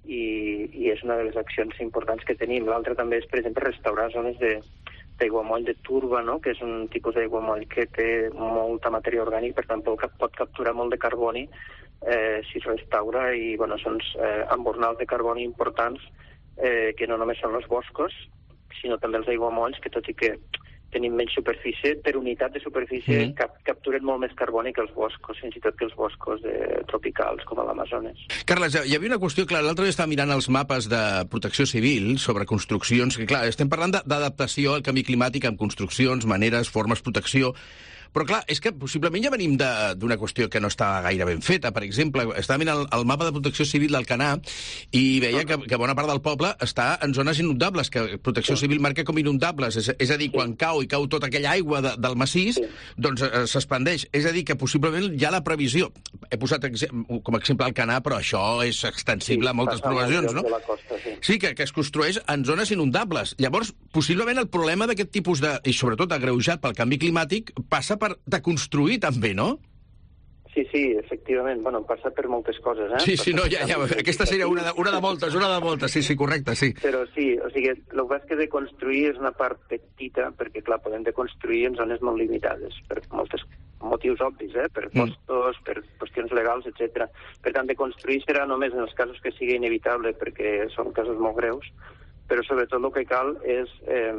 i és una de les accions importants que tenim. L'altra també és, per exemple, restaurar zones d'aiguamoll de turba, no?, que és un tipus d'aiguamoll que té molta matèria orgànica, per tant pot capturar molt de carboni si es restaura i són embornals de carboni importants que no només són els boscos, sinó també els aiguamolls, que tot i que tenim menys superfície, per unitat de superfície capturen molt més carboni que els boscos, fins i tot que els boscos tropicals, com a l'Amazones. Carles, hi havia una qüestió, clar, l'altre dia estava mirant els mapes de protecció civil sobre construccions, que clar, estem parlant d'adaptació al canvi climàtic amb construccions, maneres, formes, protecció, Però, clar, és que possiblement ja venim d'una qüestió que no està gaire ben feta. Per exemple, estava mirant el mapa de protecció civil del Canà i veia que bona part del poble està en zones inundables, que Protecció Civil marca com inundables. És a dir, quan cau i cau tota aquella aigua del massís, doncs s'expandeix. És a dir, que possiblement hi ha la previsió. He posat com a exemple el Canà, però això és extensible a moltes poblacions, no? Sí, que es construeix en zones inundables. Llavors, possiblement el problema d'aquest tipus i sobretot agreujat pel canvi climàtic, passa per deconstruir també, no? Sí, efectivament. Bueno, passa per moltes coses, eh? Sí, no, ja, aquesta seria una de moltes, sí, correcte, sí. Però sí, o sigui, el que passa és que deconstruir és una part petita, perquè, clar, podem deconstruir en zones molt limitades, per molts motius obvis, per costos, per qüestions legals, etc. Per tant, deconstruir serà només en els casos que sigui inevitable, perquè són casos molt greus, però sobretot el que cal és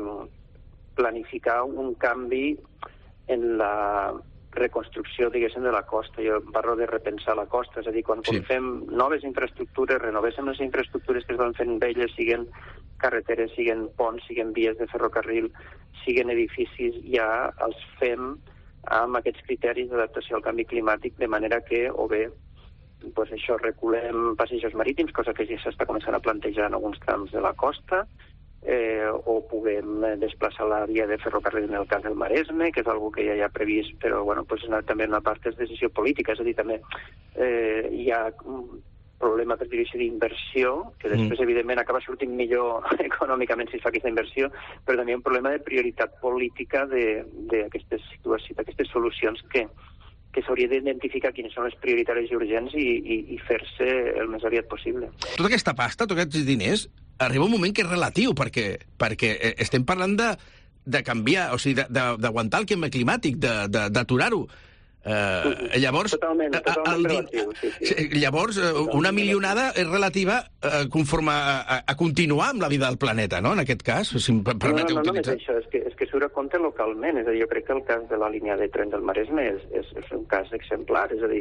planificar un canvi en la reconstrucció, diguéssim, de la costa. Jo parlo de repensar la costa, és a dir, quan fem noves infraestructures, renovéssim les infraestructures que es van fent velles, siguen carreteres, siguen ponts, siguen vies de ferrocarril, siguen edificis, ja els fem amb aquests criteris d'adaptació al canvi climàtic, de manera que, o bé, doncs això, reculem passejos marítims, cosa que ja s'està començant a plantejar en alguns trams de la costa, o puguem desplaçar la via de ferrocarril en el cas del Maresme, que és una que ja hi ha previst, però bueno, pues, també una part és decisió política, és a dir, també hi ha un problema, per dir-ho així, d'inversió, que després, evidentment, acaba sortint millor econòmicament si es fa aquesta inversió, però també hi ha un problema de prioritat política d'aquestes situacions, d'aquestes solucions que s'hauria d'identificar quines són les prioritàries i urgents i fer-se el més aviat possible. Tota aquesta pasta, tots aquests diners, arriba un moment que és relatiu, perquè estem parlant de canviar, o sigui, d'aguantar el canvi climàtic, d'aturar-ho. Llavors, relatiu, sí. Llavors, una milionada és relativa conforme a continuar amb la vida del planeta, no?, en aquest cas, si em permeteu utilitzar. No, és això, és que surt a compte localment, és a dir, jo crec que el cas de la línia de tren del Maresme és un cas exemplar, és a dir,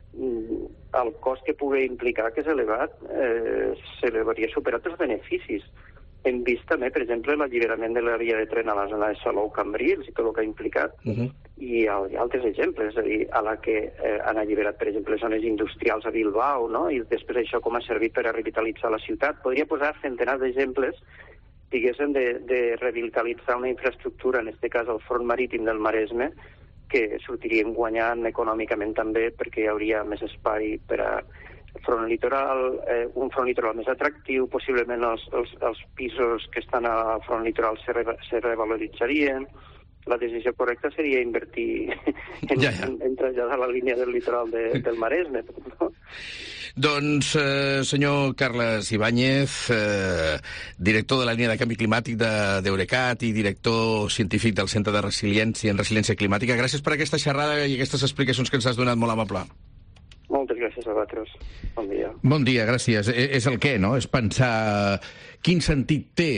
el cost que pugui implicar, que és elevat, s'elevaria superat els beneficis. Hem vist també, per exemple, l'alliberament de la via de tren a la zona de Salou-Cambrils i tot el que ha implicat, i hi ha altres exemples, és a dir, a la que han alliberat, per exemple, zones industrials a Bilbao, no?, i després això com ha servit per a revitalitzar la ciutat. Podria posar centenars d'exemples, diguéssim, de revitalitzar una infraestructura, en aquest cas el front marítim del Maresme, que sortirien guanyant econòmicament també, perquè hi hauria més espai per a front litoral, un front litoral més atractiu, possiblement els pisos que estan al front litoral se revaloritzarien. La decisió correcta seria invertir en traslladar la línia del litoral del Maresme. No? Doncs, senyor Carles Ibáñez, director de la línia de canvi climàtic d'Eurecat i director científic del Centre de Resiliència en Resiliència Climàtica, gràcies per aquesta xerrada i aquestes explicacions que ens has donat molt amable. Moltes gràcies a vosaltres. Bon dia. Bon dia, gràcies. És el què, no? És pensar quin sentit té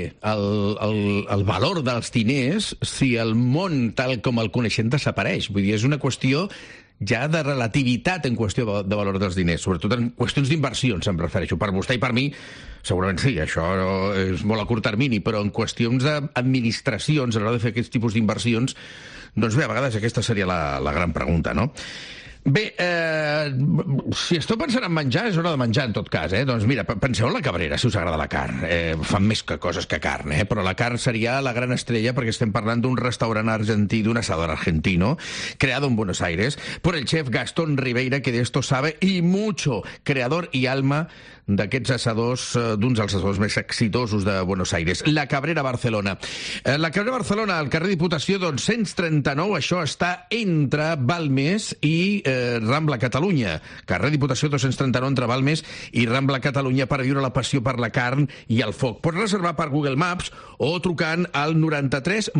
el valor dels diners si el món tal com el coneixem desapareix. Vull dir, és una qüestió ja de relativitat en qüestió de valor dels diners, sobretot en qüestions d'inversions, em refereixo. Per vostè i per mi, segurament sí, això és molt a curt termini, però en qüestions d'administracions, a l'hora de fer aquests tipus d'inversions, doncs bé, a vegades aquesta seria la gran pregunta, no? Bé, si esteu pensant en menjar, és hora de menjar en tot cas, Doncs mira, penseu en la Cabrera, si us agrada la carn. Fan més coses que carn, però la carn seria la gran estrella perquè estem parlant d'un restaurant argentí, d'un asador argentino, creado en Buenos Aires por el chef Gastón Ribeira, que de esto sabe y mucho, creador y alma d'aquests asadors, d'uns dels asadors més exitosos de Buenos Aires. La Cabrera Barcelona. La Cabrera Barcelona, al carrer Diputació 239, això està entre Balmes i Rambla Catalunya. Carrer Diputació 239 entre Balmes i Rambla Catalunya per viure la passió per la carn i el foc. Pots reservar per Google Maps o trucant al 93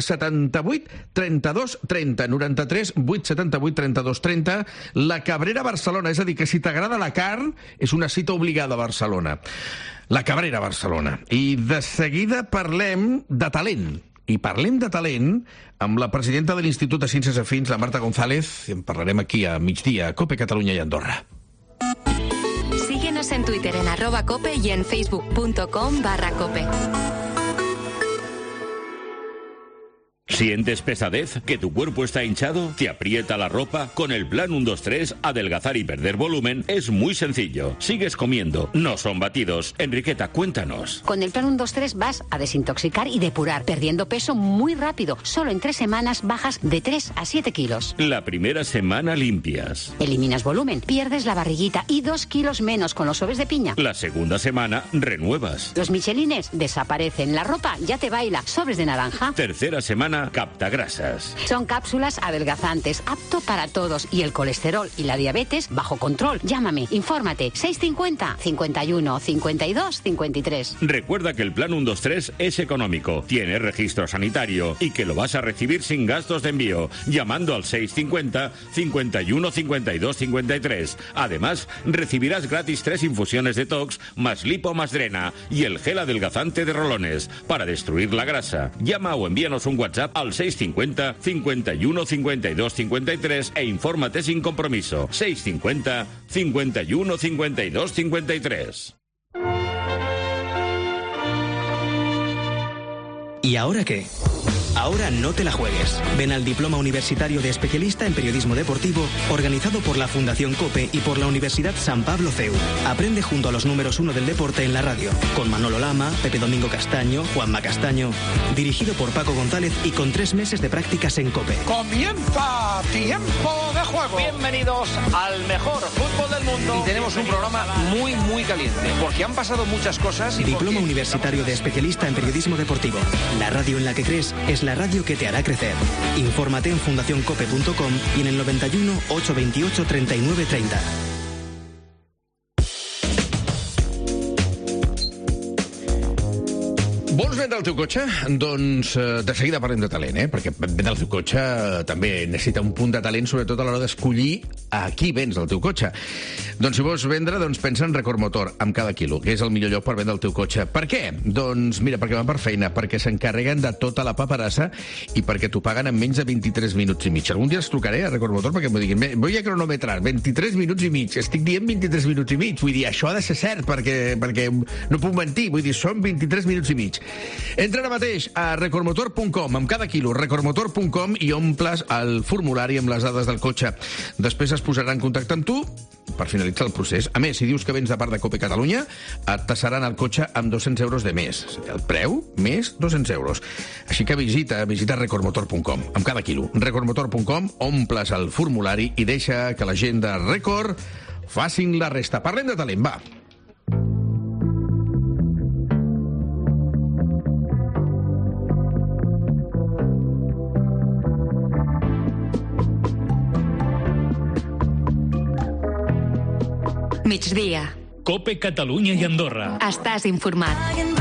878 32 30. 93 878 32 30. La Cabrera Barcelona, és a dir, que si t'agrada la carn, és una cita obligada a Barcelona. La Cabrera Barcelona. I de seguida parlem de talent. I parlem de talent amb la presidenta de l'Institut de Ciències Afins, la Marta González, i en parlarem aquí a migdia, a Cope Catalunya i Andorra. Síguenos en Twitter en @cope y en facebook.com/cope. ¿Sientes pesadez? ¿Que tu cuerpo está hinchado? ¿Te aprieta la ropa? Con el plan 1-2-3, adelgazar y perder volumen es muy sencillo. Sigues comiendo, no son batidos. Enriqueta, cuéntanos. Con el plan 1-2-3 vas a desintoxicar y depurar, perdiendo peso muy rápido. Solo en 3 semanas bajas de 3 a 7 kilos. La primera semana limpias. Eliminas volumen, pierdes la barriguita y 2 kilos menos con los sueves de piña. La segunda semana renuevas. Los michelines desaparecen, la ropa ya te baila, sobres de naranja. Tercera semana capta grasas. Son cápsulas adelgazantes, apto para todos. Y el colesterol y la diabetes bajo control. Llámame, infórmate. 650 51 52 53. Recuerda que el plan 1-2-3 es económico, tiene registro sanitario y que lo vas a recibir sin gastos de envío, llamando al 650 51 52 53. Además, recibirás gratis 3 infusiones de Tox, más lipo más drena y el gel adelgazante de rolones para destruir la grasa. Llama o envíanos un WhatsApp al 650 51 52 53 e infórmate sin compromiso. 650 51 52 53. ¿Y ahora qué? Ahora no te la juegues. Ven al Diploma Universitario de Especialista en Periodismo Deportivo, organizado por la Fundación COPE y por la Universidad San Pablo CEU. Aprende junto a los números 1 del deporte en la radio, con Manolo Lama, Pepe Domingo Castaño, Juanma Castaño. Dirigido por Paco González y con 3 meses de prácticas en COPE. ¡Comienza Tiempo de Juego! Bienvenidos al mejor fútbol del mundo. Y tenemos un programa muy, muy caliente, porque han pasado muchas cosas. Y Diploma Universitario de Especialista en Periodismo Deportivo. La radio en la que crees es la radio que te hará crecer. Infórmate en fundacioncope.com y en el 91 828 39 30. Vols vendre el teu cotxe? Doncs de seguida parlem de talent, perquè vendre el teu cotxe també necessita un punt de talent, sobretot a l'hora d'escollir a qui vens el teu cotxe. Doncs si vols vendre, doncs pensa en Record Motor, amb cada quilo, que és el millor lloc per vendre el teu cotxe. Per què? Doncs mira, perquè van per feina, perquè s'encarreguen de tota la paperassa i perquè t'ho paguen en menys de 23 minuts i mig. Algun dia els trucaré a Record Motor perquè m'ho diguin, voy a cronometrar, 23 minuts i mig. Estic dient 23 minuts i mig. Vull dir, això ha de ser cert, perquè no puc mentir. Vull dir, són 23 minuts i mig. Entra ara mateix a recordmotor.com, amb cada quilo, recordmotor.com, i omples el formulari amb les dades del cotxe. Després es posarà en contacte amb tu per finalitzar el procés. A més, si dius que vens de part de COPE Catalunya, et tassaran el cotxe amb 200 euros de més. El preu, més 200 euros. Així que visita recordmotor.com, amb cada quilo. Recordmotor.com, omples el formulari i deixa que la gent de Record facin la resta. Parlem de talent, va. Migdia. COPE Catalunya i Andorra. Estàs informat.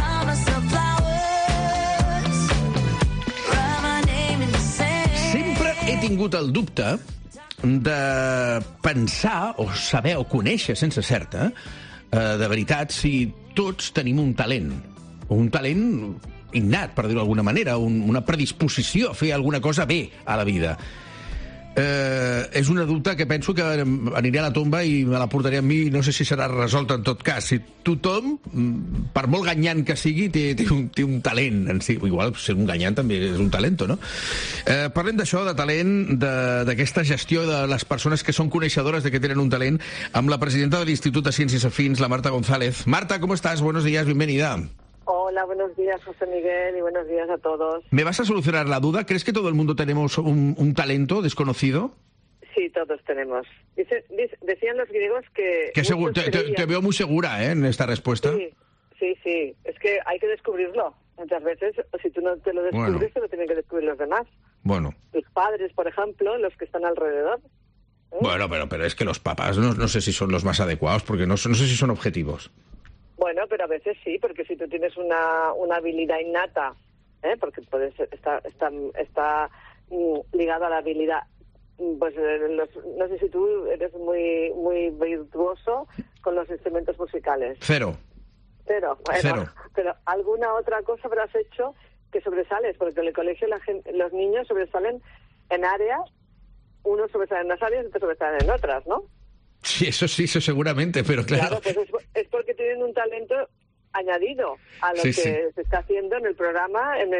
Sempre he tingut el dubte de pensar o saber o conèixer sense certa de veritat si tots tenim un talent innat, per dir-ho d'alguna manera, una predisposició a fer alguna cosa bé a la vida. És una dubte que penso que aniré a la tomba i me la portaré amb mi i no sé si serà resolta en tot cas. Si tothom, per molt ganyant que sigui, té un talent en si. Igual ser un ganyant també és un talento, no? Parlem d'això, de talent, d'aquesta gestió de les persones que són coneixedores de que tenen un talent, amb la presidenta de l'Institut de Ciències Afins, la Marta González. Marta, ¿cómo estás? Buenos días, bienvenida. Hola, buenos días, José Miguel, y buenos días a todos. ¿Me vas a solucionar la duda? ¿Crees que todo el mundo tenemos un talento desconocido? Sí, todos tenemos. Decían los griegos que... Te veo muy segura, en esta respuesta. Sí. Es que hay que descubrirlo. Muchas veces, si tú no te lo descubres, te lo tienen que descubrir los demás. Bueno. Tus padres, por ejemplo, los que están alrededor. Bueno, pero es que los papás no sé si son los más adecuados, porque no sé si son objetivos. Bueno, pero a veces sí, porque si tú tienes una habilidad innata, porque puede ser, está ligado a la habilidad, pues no sé si tú eres muy virtuoso con los instrumentos musicales. Cero. Bueno, Cero. Pero alguna otra cosa habrás hecho que sobresales, porque en el colegio los niños sobresalen en áreas, unos sobresalen en unas áreas y otros sobresalen en otras, ¿no? Sí, eso seguramente, pero claro. Claro, pues es porque tienen un talento añadido a lo que se está haciendo en el programa, en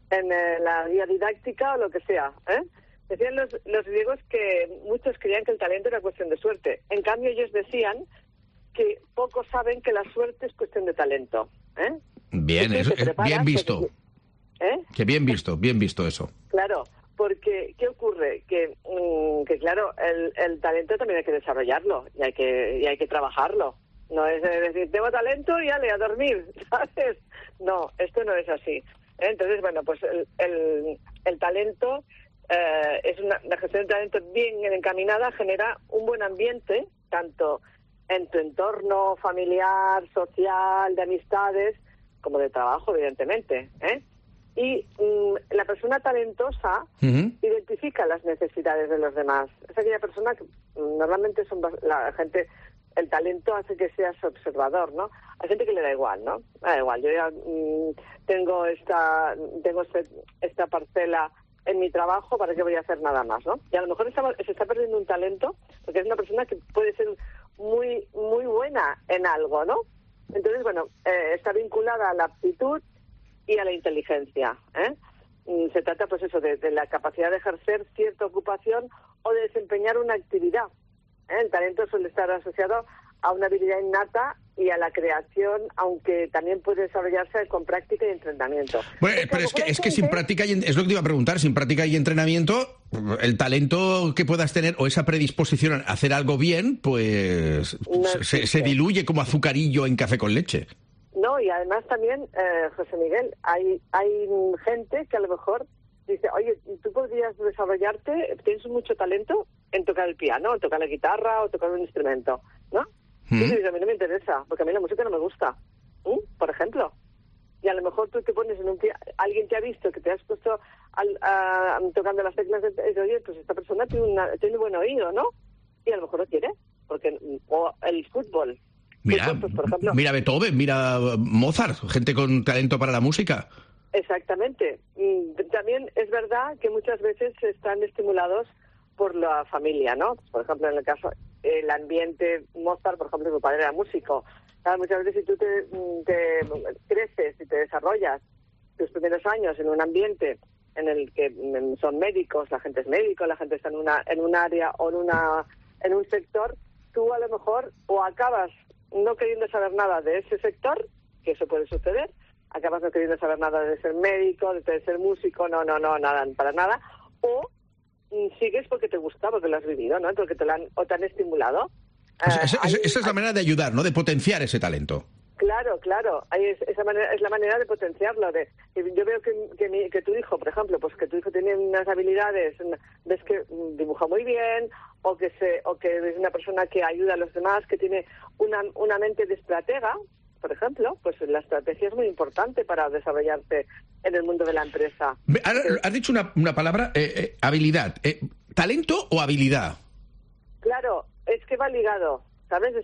la guía didáctica o lo que sea, ¿eh? Decían los griegos que muchos creían que el talento era cuestión de suerte. En cambio, ellos decían que pocos saben que la suerte es cuestión de talento, ¿eh? Bien, eso es bien visto. Que bien visto eso. Claro, porque ¿qué ocurre? Que claro, el talento también hay que desarrollarlo y hay que trabajarlo. No es decir, tengo talento y ale, a dormir, ¿sabes? No, esto no es así. Entonces, bueno, pues el talento, la gestión del talento bien encaminada genera un buen ambiente, tanto en tu entorno familiar, social, de amistades, como de trabajo, evidentemente, ¿eh? Y la persona talentosa identifica las necesidades de los demás. Es aquella persona que normalmente la gente, el talento hace que seas observador, ¿no? Hay gente que le da igual, ¿no? Da igual, yo ya tengo esta parcela en mi trabajo, ¿para qué voy a hacer nada más, no? Y a lo mejor se está perdiendo un talento porque es una persona que puede ser muy, muy buena en algo, ¿no? Entonces, bueno, está vinculada a la aptitud y a la inteligencia, ¿eh? Se trata, pues eso, de la capacidad de ejercer cierta ocupación o de desempeñar una actividad, ¿eh? El talento suele estar asociado a una habilidad innata y a la creación, aunque también puede desarrollarse con práctica y entrenamiento. Bueno, pero es que sin práctica, es lo que te iba a preguntar, sin práctica y entrenamiento, el talento que puedas tener o esa predisposición a hacer algo bien, pues se diluye como azucarillo en café con leche. No, y además también, José Miguel, hay gente que a lo mejor dice, oye, tú podrías desarrollarte, tienes mucho talento en tocar el piano, en tocar la guitarra o tocar un instrumento, ¿no? Y a mí no me interesa, porque a mí la música no me gusta, por ejemplo. Y a lo mejor tú te pones en un piano, alguien te ha visto que te has puesto tocando las teclas y dice, oye, pues esta persona tiene buen oído, ¿no? Y a lo mejor lo quiere, porque o el fútbol. Mira, pues, por ejemplo, mira Beethoven, mira Mozart, gente con talento para la música. Exactamente. También es verdad que muchas veces están estimulados por la familia, ¿no? Por ejemplo, en el caso, el ambiente, Mozart, por ejemplo, su padre era músico. Claro, muchas veces si tú te creces y te desarrollas tus primeros años en un ambiente en el que son médicos, la gente es médico, la gente está en un área o en un sector, tú a lo mejor o acabas no queriendo saber nada de ese sector, que eso puede suceder, acabas no queriendo saber nada de ser médico, de ser músico, no, nada, para nada, o sigues porque te gusta, porque lo has vivido, ¿no? Porque te han estimulado. Esa es la manera de ayudar, ¿no? De potenciar ese talento. Claro. Es la manera de potenciarlo. Yo veo que tu hijo, por ejemplo, pues que tu hijo tiene unas habilidades, ves que dibuja muy bien, o que es una persona que ayuda a los demás, que tiene una mente de estratega, por ejemplo, pues la estrategia es muy importante para desarrollarse en el mundo de la empresa. Has dicho una palabra, habilidad. ¿Talento o habilidad? Claro, es que va ligado, ¿sabes?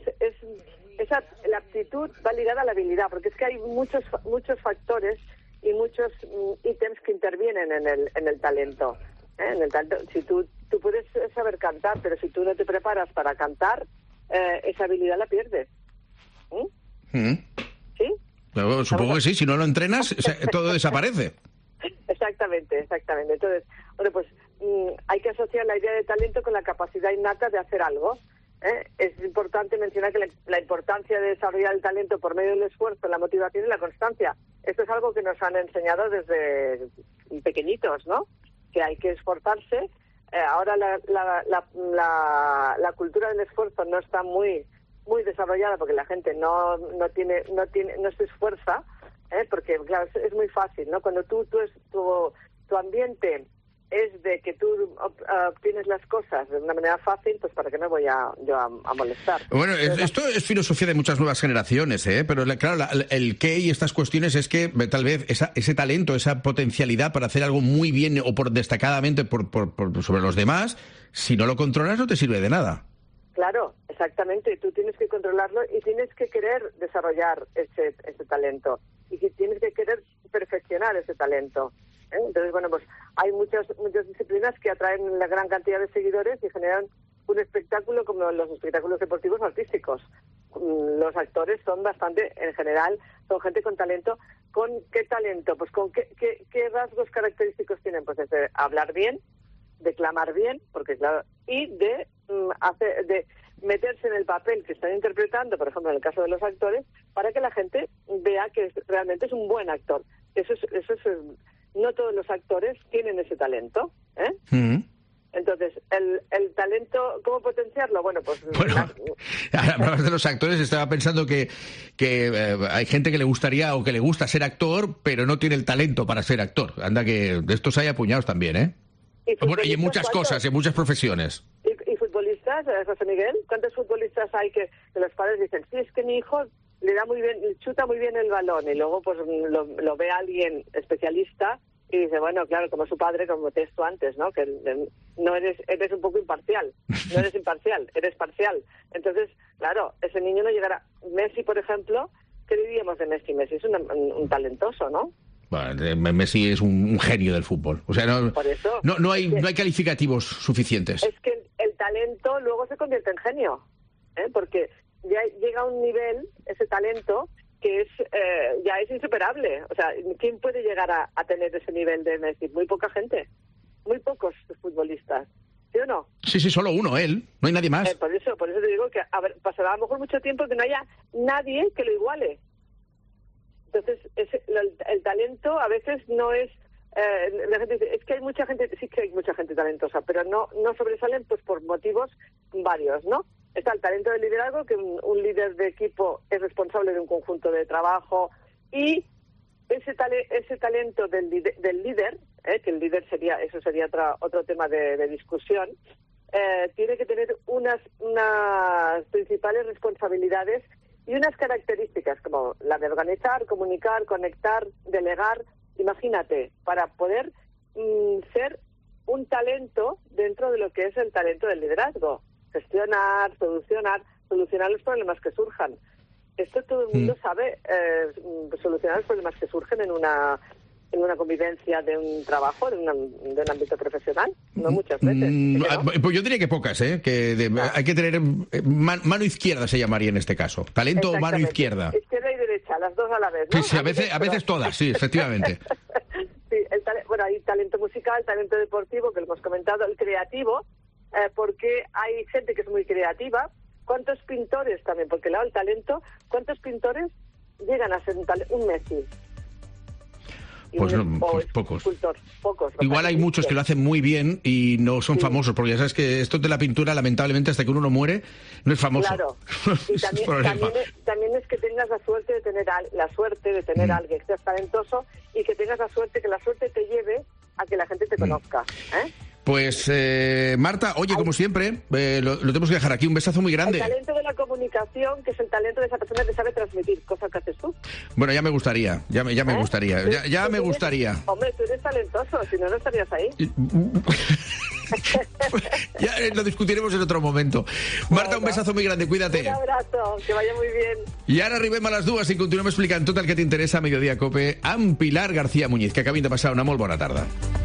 La aptitud va ligada a la habilidad, porque es que hay muchos factores y muchos ítems que intervienen en el talento. En el talento, si tú puedes saber cantar, pero si tú no te preparas para cantar, esa habilidad la pierdes. ¿Sí? Pero supongo que sí, si no lo entrenas, todo desaparece. Exactamente. Entonces, bueno, pues hay que asociar la idea de talento con la capacidad innata de hacer algo. Es importante mencionar que la importancia de desarrollar el talento por medio del esfuerzo, la motivación y la constancia. Esto es algo que nos han enseñado desde pequeñitos, ¿no? Que hay que esforzarse. Ahora la cultura del esfuerzo no está muy desarrollada porque la gente no se esfuerza, porque claro, es muy fácil, ¿no? Cuando tu ambiente es de que tú obtienes las cosas de una manera fácil, pues para qué me voy yo a molestar. Bueno, esto es filosofía de muchas nuevas generaciones, pero claro, el qué y estas cuestiones es que tal vez ese talento, esa potencialidad para hacer algo muy bien o destacadamente sobre los demás, si no lo controlas no te sirve de nada. Claro, exactamente. Tú tienes que controlarlo y tienes que querer desarrollar ese talento y tienes que querer perfeccionar ese talento. Entonces, bueno, pues hay muchas disciplinas que atraen una gran cantidad de seguidores y generan un espectáculo como los espectáculos deportivos artísticos. los actores son bastante, en general, son gente con talento. ¿Con qué talento? Pues con qué rasgos característicos tienen, pues es de hablar bien, declamar bien, porque claro, y de meterse en el papel que están interpretando, por ejemplo, en el caso de los actores, para que la gente vea que realmente es un buen actor. Eso es no todos los actores tienen ese talento, ¿eh? Mm. Entonces, el talento, ¿cómo potenciarlo? Bueno, pues... Hablabas de los actores, estaba pensando que hay gente que le gustaría o que le gusta ser actor, pero no tiene el talento para ser actor. Anda que de estos hay apuñados también, ¿eh? Y en muchas cosas, en muchas profesiones. ¿Y futbolistas, José Miguel? ¿Cuántos futbolistas hay que los padres dicen, sí, es que mi hijo le da muy bien, chuta muy bien el balón, y luego pues lo ve alguien especialista y dice, bueno, claro, como su padre, como te tú antes, ¿no? Que no eres un poco imparcial, no eres imparcial, eres parcial. Entonces, claro, ese niño no llegará. Messi, por ejemplo, ¿qué diríamos de Messi? Messi es un talentoso, ¿no? Bueno, Messi es un genio del fútbol. O sea, no hay calificativos suficientes. Es que el talento luego se convierte en genio, ¿eh? Porque ya llega a un nivel, ese talento, que ya es insuperable. O sea, ¿quién puede llegar a tener ese nivel de Messi? Muy poca gente, muy pocos futbolistas, ¿sí o no? Sí, solo uno, él, no hay nadie más. Por eso te digo que pasará a lo mejor mucho tiempo que no haya nadie que lo iguale. Entonces, el talento a veces no es... la gente dice, es que hay mucha gente, sí que hay mucha gente talentosa, pero no sobresalen pues por motivos varios, ¿no? Está el talento del liderazgo, que un líder de equipo es responsable de un conjunto de trabajo, y ese talento del líder, que el líder sería otro tema de discusión, tiene que tener unas principales responsabilidades y unas características como la de organizar, comunicar, conectar, delegar. Imagínate, para poder ser un talento dentro de lo que es el talento del liderazgo. Gestionar, solucionar los problemas que surjan. Esto todo el mundo sabe, solucionar los problemas que surgen en una convivencia de un trabajo, de un ámbito profesional, no muchas veces. Pues yo diría que pocas, ¿eh? Hay que tener mano izquierda, se llamaría en este caso. Talento o mano izquierda. Izquierda y derecha, las dos a la vez, ¿no? Sí, a veces todas, sí, efectivamente. Sí, hay talento musical, talento deportivo, que lo hemos comentado, el creativo, porque hay gente que es muy creativa. ¿Cuántos pintores también? Porque el talento, ¿cuántos pintores llegan a ser un Messi? Pues pocos. Pocos. Igual hay muchos que lo hacen muy bien y no son famosos, porque ya sabes que esto de la pintura, lamentablemente, hasta que uno no muere, no es famoso. Claro. Y también es que tengas la suerte de tener alguien que seas talentoso, y que tengas la suerte, que la suerte te lleve a que la gente te conozca, ¿eh? Pues, Marta, oye, como siempre, lo tenemos que dejar aquí. Un besazo muy grande. El talento de la comunicación, que es el talento de esa persona que sabe transmitir, cosa que haces tú. Bueno, ya me gustaría, ya me gustaría. Ya me gustaría. Hombre, tú eres talentoso, si no estarías ahí. Ya lo discutiremos en otro momento. Marta, un besazo muy grande, cuídate. Un abrazo, que vaya muy bien. I ara arribem a les dues i continuem explicant tot el que t'interessa a Mediodía Cope amb Pilar García Muñiz, que acabin de passar una molt bona tarda.